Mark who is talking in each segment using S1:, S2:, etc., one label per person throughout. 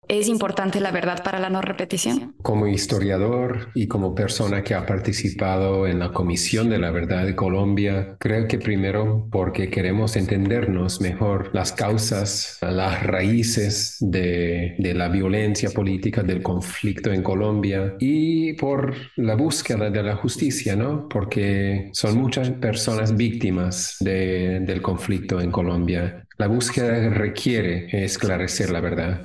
S1: ¿Es importante la verdad para la no repetición?
S2: Como historiador y como persona que ha participado en la Comisión de la Verdad de Colombia, creo que primero porque queremos entendernos mejor las causas, las raíces de la violencia política, del conflicto en Colombia y por la búsqueda de la justicia, ¿no? Porque son muchas personas víctimas del conflicto en Colombia. La búsqueda requiere esclarecer la verdad.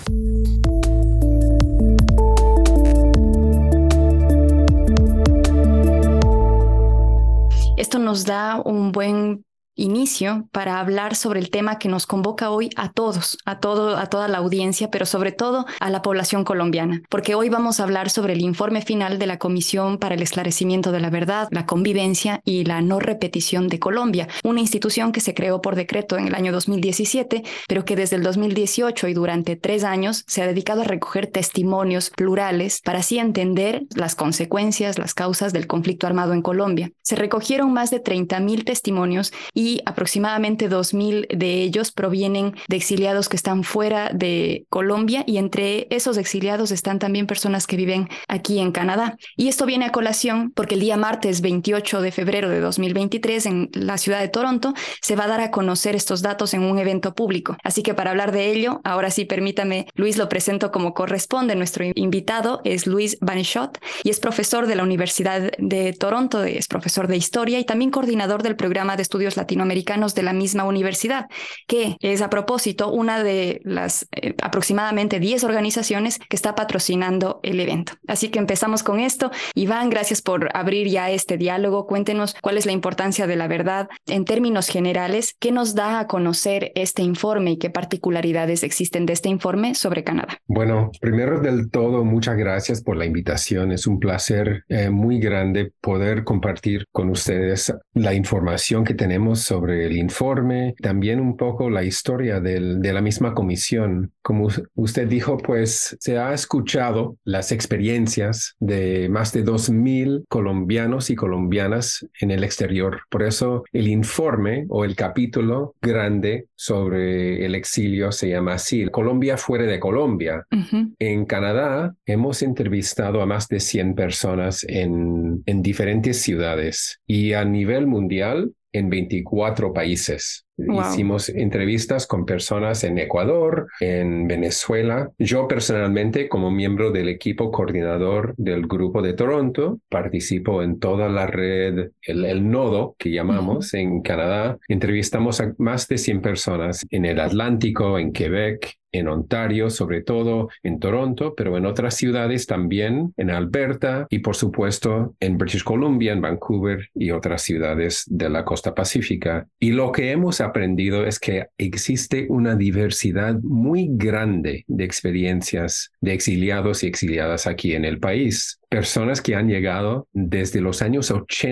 S1: Esto nos da un buen inicio para hablar sobre el tema que nos convoca hoy a todos, a toda la audiencia, pero sobre todo a la población colombiana, porque hoy vamos a hablar sobre el informe final de la Comisión para el Esclarecimiento de la Verdad, la Convivencia y la No Repetición de Colombia, una institución que se creó por decreto en el año 2017, pero que desde el 2018 y durante 3 años se ha dedicado a recoger testimonios plurales para así entender las consecuencias, las causas del conflicto armado en Colombia. Se recogieron más de 30,000 testimonios y aproximadamente 2,000 de ellos provienen de exiliados que están fuera de Colombia, y entre esos exiliados están también personas que viven aquí en Canadá. Y esto viene a colación porque el día martes 28 de febrero de 2023 en la ciudad de Toronto se va a dar a conocer estos datos en un evento público. Así que para hablar de ello, ahora sí permítame, Luis, lo presento como corresponde. Nuestro invitado es Luis Banechot y es profesor de la Universidad de Toronto, es profesor de historia y también coordinador del programa de estudios latinoamericanos de la misma universidad, que es a propósito una de las aproximadamente 10 organizaciones que está patrocinando el evento. Así que empezamos con esto. Iván, gracias por abrir ya este diálogo. Cuéntenos cuál es la importancia de la verdad en términos generales, qué nos da a conocer este informe y qué particularidades existen de este informe sobre Canadá.
S2: Bueno, primero del todo, muchas gracias por la invitación. Es un placer muy grande poder compartir con ustedes la información que tenemos sobre el informe, también un poco la historia de la misma comisión. Como usted dijo, pues se ha escuchado las experiencias de más de 2,000 colombianos y colombianas en el exterior. Por eso el informe o el capítulo grande sobre el exilio se llama así, Colombia fuera de Colombia. Uh-huh. En Canadá hemos entrevistado a más de 100 personas en diferentes ciudades y a nivel mundial en 24 países. Wow. Hicimos entrevistas con personas en Ecuador, en Venezuela. Yo personalmente, como miembro del equipo coordinador del Grupo de Toronto, participo en toda la red, el nodo que llamamos en Canadá. Entrevistamos a más de 100 personas en el Atlántico, en Quebec, en Ontario, sobre todo en Toronto, pero en otras ciudades también, en Alberta y por supuesto en British Columbia, en Vancouver y otras ciudades de la costa pacífica. Y lo que hemos aprendido es que existe una diversidad muy grande de experiencias de exiliados y exiliadas aquí en el país. Personas que han llegado desde los años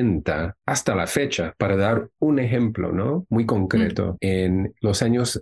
S2: 80 hasta la fecha. Para dar un ejemplo, ¿no? Muy concreto, en los años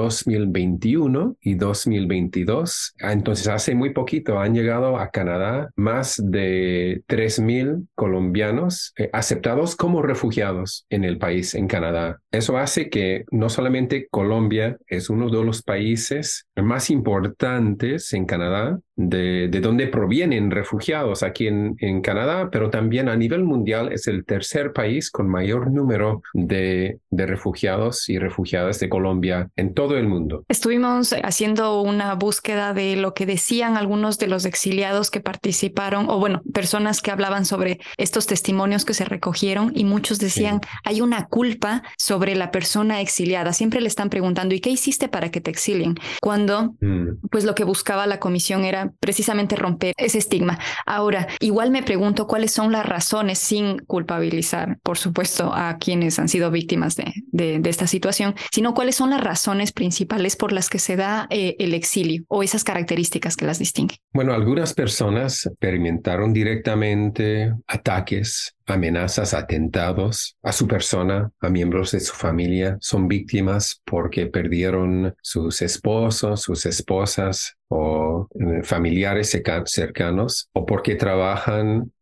S2: 2021 y 2022, entonces hace muy poquito han llegado a Canadá más de 3,000 colombianos aceptados como refugiados en el país, en Canadá. Eso hace que no solamente Colombia es uno de los países más importantes en Canadá, de donde provienen refugiados aquí en Canadá, pero también a nivel mundial es el tercer país con mayor número de refugiados y refugiadas de Colombia en todo el mundo.
S1: Estuvimos haciendo una búsqueda de lo que decían algunos de los exiliados que participaron, o bueno, personas que hablaban sobre estos testimonios que se recogieron, y muchos decían, sí, hay una culpa sobre la persona exiliada. Siempre le están preguntando, ¿y qué hiciste para que te exilien? Cuando pues lo que buscaba la comisión era precisamente romper ese estigma. Ahora, igual me pregunto cuáles son las razones, sin culpabilizar, por supuesto, a quienes han sido víctimas de esta situación, sino cuáles son las razones principales por las que se da el exilio o esas características que las distinguen.
S2: Bueno, algunas personas experimentaron directamente ataques, amenazas, atentados a su persona, a miembros de su familia. Son víctimas porque perdieron sus esposos, sus esposas o familiares cercanos, o porque trabajan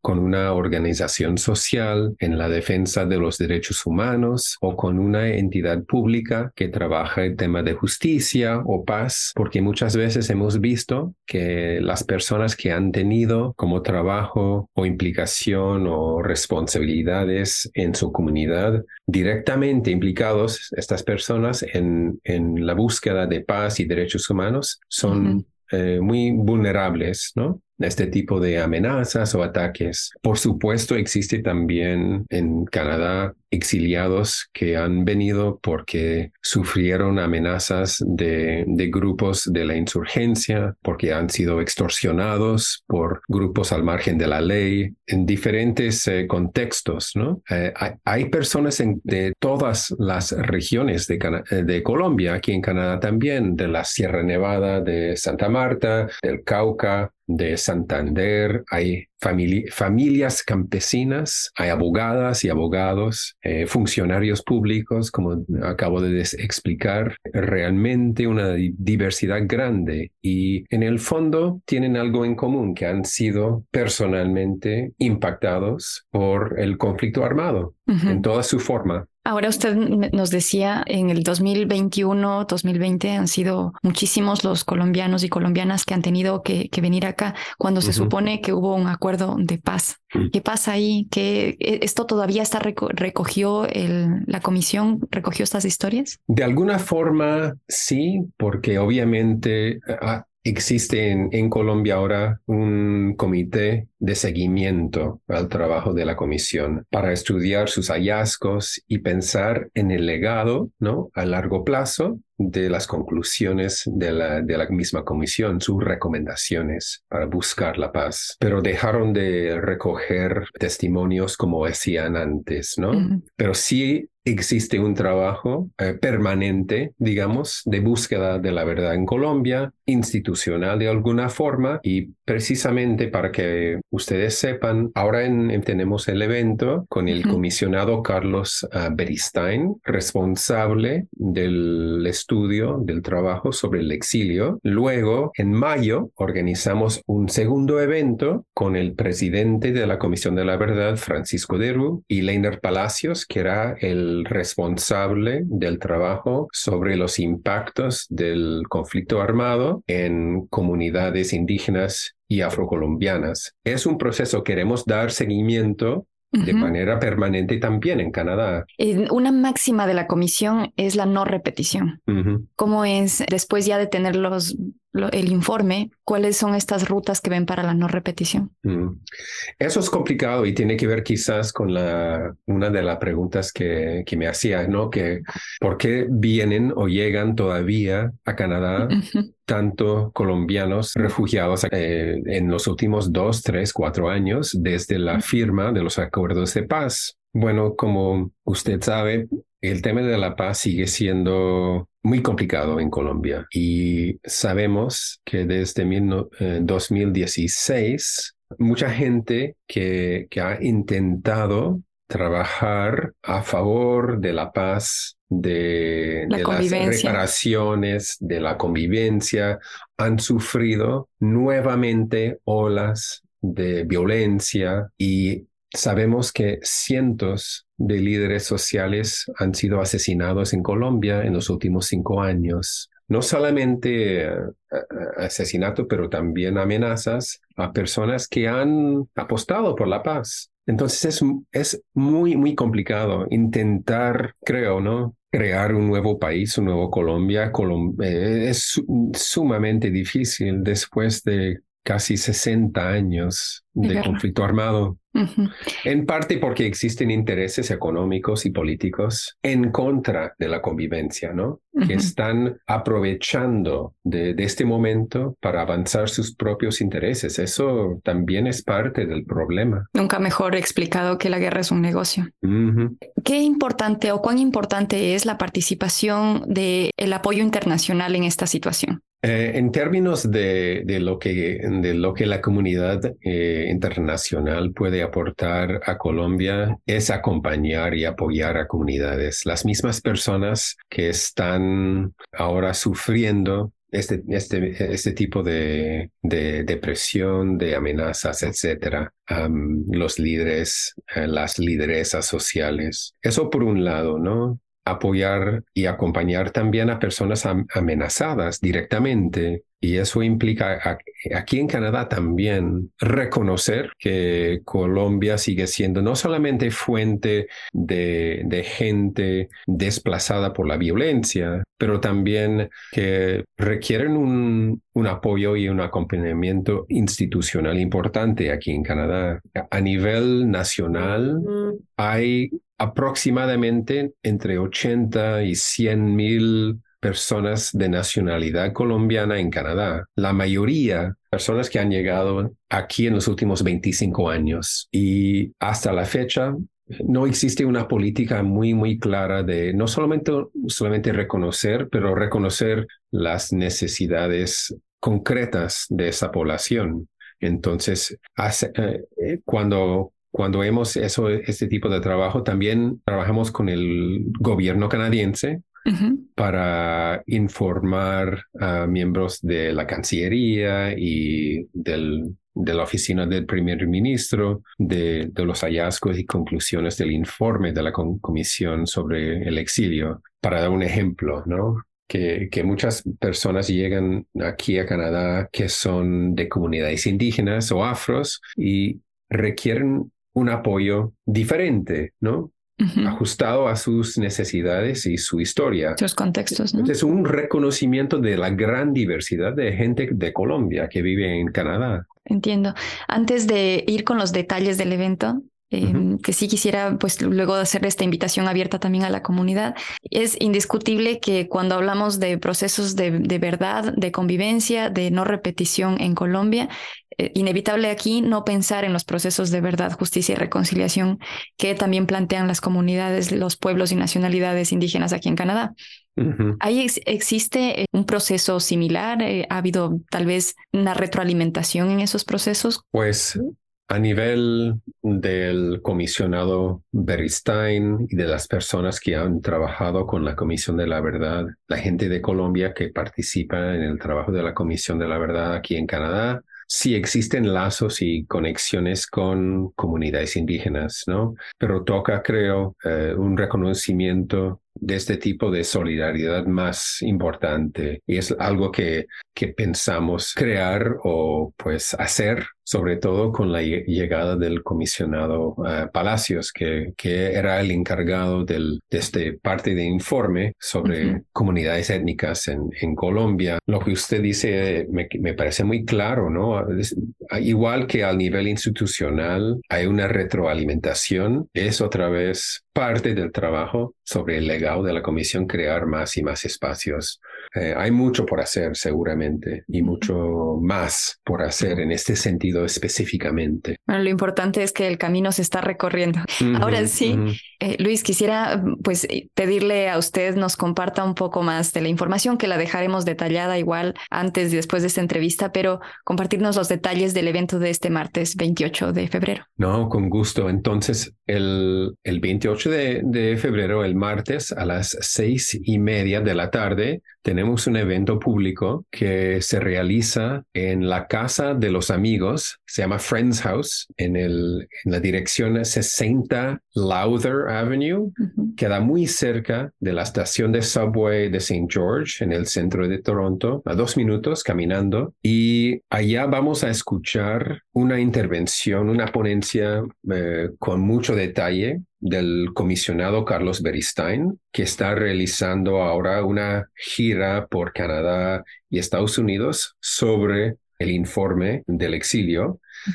S2: con una organización social en la defensa de los derechos humanos o con una entidad pública que trabaja el tema de justicia o paz, porque muchas veces hemos visto que las personas que han tenido como trabajo o implicación o responsabilidades en su comunidad directamente implicados, estas personas en la búsqueda de paz y derechos humanos son muy vulnerables, ¿no? A este tipo de amenazas o ataques. Por supuesto, existe también en Canadá exiliados que han venido porque sufrieron amenazas de grupos de la insurgencia, porque han sido extorsionados por grupos al margen de la ley, en diferentes contextos, ¿no? Hay personas de todas las regiones de Colombia, aquí en Canadá también, de la Sierra Nevada, de Santa Marta, del Cauca, de Santander, hay familias campesinas, hay abogadas y abogados, funcionarios públicos, como acabo de explicar, realmente una diversidad grande y en el fondo tienen algo en común, que han sido personalmente impactados por el conflicto armado en toda su forma.
S1: Ahora usted nos decía, en el 2021, 2020 han sido muchísimos los colombianos y colombianas que han tenido que venir acá cuando se supone que hubo un acuerdo de paz. ¿Qué pasa ahí? ¿Que esto todavía está recogió la comisión, recogió estas historias?
S2: De alguna forma sí, porque obviamente existe en Colombia ahora un comité de seguimiento al trabajo de la comisión para estudiar sus hallazgos y pensar en el legado, ¿no?, a largo plazo de las conclusiones de la misma comisión, sus recomendaciones para buscar la paz. Pero dejaron de recoger testimonios como decían antes, ¿no? Pero sí existe un trabajo permanente, digamos, de búsqueda de la verdad en Colombia, institucional de alguna forma, y precisamente para que ustedes sepan, ahora tenemos el evento con el comisionado Carlos Beristain, responsable del estudio del trabajo sobre el exilio. Luego, en mayo, organizamos un segundo evento con el presidente de la Comisión de la Verdad, Francisco Derú, y Leiner Palacios, que era el responsable del trabajo sobre los impactos del conflicto armado en comunidades indígenas y afrocolombianas. Es un proceso que queremos dar seguimiento de manera permanente también en Canadá.
S1: Una máxima de la comisión es la no repetición. ¿Cómo es, después ya de tener el informe, cuáles son estas rutas que ven para la no repetición?
S2: Eso es complicado y tiene que ver quizás con una de las preguntas que me hacía, ¿no? Que ¿por qué vienen o llegan todavía a Canadá tanto colombianos refugiados en los últimos 2, 3, 4 años desde la firma de los acuerdos de paz? Bueno, como usted sabe, el tema de la paz sigue siendo muy complicado en Colombia y sabemos que desde 2016 mucha gente que ha intentado trabajar a favor de la paz, de las reparaciones, de la convivencia, han sufrido nuevamente olas de violencia y sabemos que cientos de líderes sociales han sido asesinados en Colombia en los últimos 5 años. No solamente asesinato, pero también amenazas a personas que han apostado por la paz. Entonces es muy, muy complicado intentar, creo, ¿no?, crear un nuevo país, un nuevo Colombia. Es sumamente difícil después de casi 60 años de conflicto armado. En parte porque existen intereses económicos y políticos en contra de la convivencia, ¿no? Que están aprovechando de este momento para avanzar sus propios intereses. Eso también es parte del problema.
S1: Nunca mejor explicado que la guerra es un negocio. ¿Qué importante o cuán importante es la participación del apoyo internacional en esta situación?
S2: En términos de lo que la comunidad internacional puede aportar a Colombia es acompañar y apoyar a comunidades. Las mismas personas que están ahora sufriendo este tipo de depresión, de amenazas, etcétera. Los líderes, las lideresas sociales. Eso por un lado, ¿no? Apoyar y acompañar también a personas amenazadas directamente. Y eso implica aquí en Canadá también reconocer que Colombia sigue siendo no solamente fuente de gente desplazada por la violencia, pero también que requieren un apoyo y un acompañamiento institucional importante aquí en Canadá. A nivel nacional hay aproximadamente entre 80 y 100,000 personas de nacionalidad colombiana en Canadá. La mayoría, personas que han llegado aquí en los últimos 25 años. Y hasta la fecha, no existe una política muy clara de no solamente reconocer, pero reconocer las necesidades concretas de esa población. Entonces, cuando hemos este tipo de trabajo, también trabajamos con el gobierno canadiense para informar a miembros de la Cancillería y de la oficina del primer ministro de los hallazgos y conclusiones del informe de la Comisión sobre el exilio. Para dar un ejemplo, ¿no? Que muchas personas llegan aquí a Canadá que son de comunidades indígenas o afros y requieren un apoyo diferente, ¿no? Ajustado a sus necesidades y su historia.
S1: Sus contextos, ¿no?
S2: Entonces, un reconocimiento de la gran diversidad de gente de Colombia que vive en Canadá.
S1: Entiendo. Antes de ir con los detalles del evento, que sí quisiera, pues luego de hacer esta invitación abierta también a la comunidad, es indiscutible que cuando hablamos de procesos de verdad, de convivencia, de no repetición en Colombia, inevitable aquí no pensar en los procesos de verdad, justicia y reconciliación que también plantean las comunidades, los pueblos y nacionalidades indígenas aquí en Canadá. ¿Ahí existe un proceso similar? ¿Ha habido tal vez una retroalimentación en esos procesos?
S2: Pues a nivel del comisionado Beristain y de las personas que han trabajado con la Comisión de la Verdad, la gente de Colombia que participa en el trabajo de la Comisión de la Verdad aquí en Canadá, sí existen lazos y conexiones con comunidades indígenas, ¿no? Pero toca, creo, un reconocimiento de este tipo de solidaridad más importante. Y es algo que pensamos crear o pues hacer, sobre todo con la llegada del comisionado Palacios, que era el encargado de este parte de informe sobre comunidades étnicas en Colombia. Lo que usted dice me parece muy claro, ¿no? Igual que al nivel institucional hay una retroalimentación, es otra vez parte del trabajo sobre el legado de la Comisión crear más y más espacios. Hay mucho por hacer seguramente y mucho más por hacer en este sentido específicamente.
S1: Bueno, lo importante es que el camino se está recorriendo. Ahora sí, Luis, quisiera pues pedirle a usted nos comparta un poco más de la información, que la dejaremos detallada igual antes y después de esta entrevista, pero compartirnos los detalles del evento de este martes 28 de febrero.
S2: No, con gusto. Entonces, el 28 de febrero, el martes, a las 6:30 de la tarde, tenemos un evento público que se realiza en la Casa de los Amigos, se llama Friends House, en la dirección 60 Lowther Avenue, queda muy cerca de la estación de subway de St. George, en el centro de Toronto, a 2 minutos caminando. Y allá vamos a escuchar una intervención, una ponencia con mucho detalle del comisionado Carlos Beristain, que está realizando ahora una gira por Canadá y Estados Unidos sobre el informe del exilio.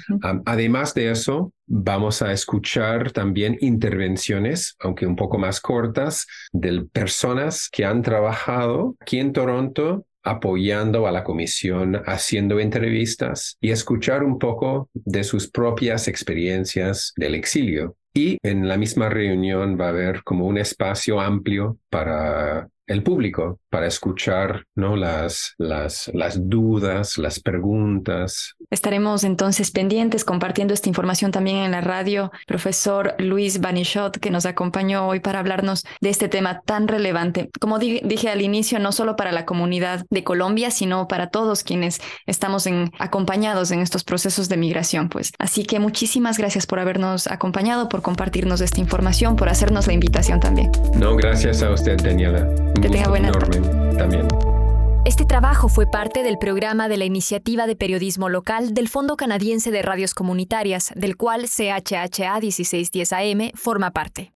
S2: Además de eso, vamos a escuchar también intervenciones, aunque un poco más cortas, de personas que han trabajado aquí en Toronto apoyando a la comisión, haciendo entrevistas y escuchar un poco de sus propias experiencias del exilio. Y en la misma reunión va a haber como un espacio amplio para el público para escuchar, ¿no? las dudas, las preguntas.
S1: Estaremos entonces pendientes compartiendo esta información también en la radio. Profesor Luis Banichot, que nos acompañó hoy para hablarnos de este tema tan relevante. Como dije al inicio, no solo para la comunidad de Colombia, sino para todos quienes estamos acompañados en estos procesos de migración, pues. Así que muchísimas gracias por habernos acompañado, por compartirnos esta información, por hacernos la invitación también.
S2: No, gracias a usted, Daniela.
S1: Que tenga buena tarde.
S2: También.
S3: Este trabajo fue parte del programa de la Iniciativa de Periodismo Local del Fondo Canadiense de Radios Comunitarias, del cual CHHA 1610 AM forma parte.